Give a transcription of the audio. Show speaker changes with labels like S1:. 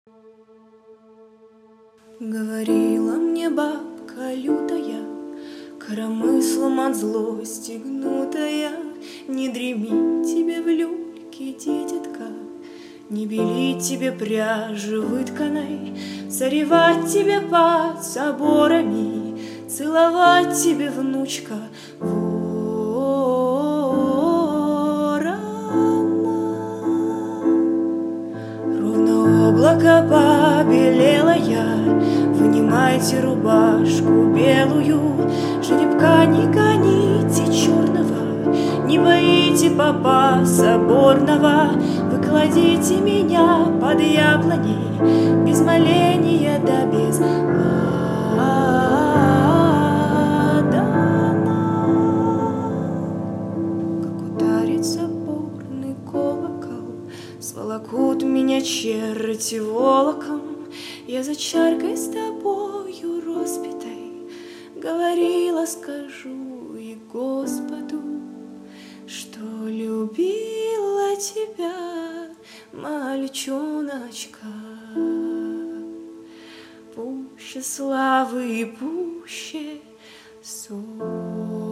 S1: Говорила мне бабка лютая, коромыслом от злости гнутая: не дреми тебе в люльке, дитятка, не белить тебе пряжи вытканой, царевать тебе под соборами, целовать тебе, внучка, ровно облако побелело я. Вынимайте рубашку белую, жеребка не гоните черного, не боите попа соборного. Вы кладите меня под яблоней, без моления да без ладана. Как ударит соборный колокол, сволокут меня черти волоком. Я за чаркой с тобою распитой говорила, скажу и Господу, что любила тебя, мальчоночка, пуще славы и пуще солнца.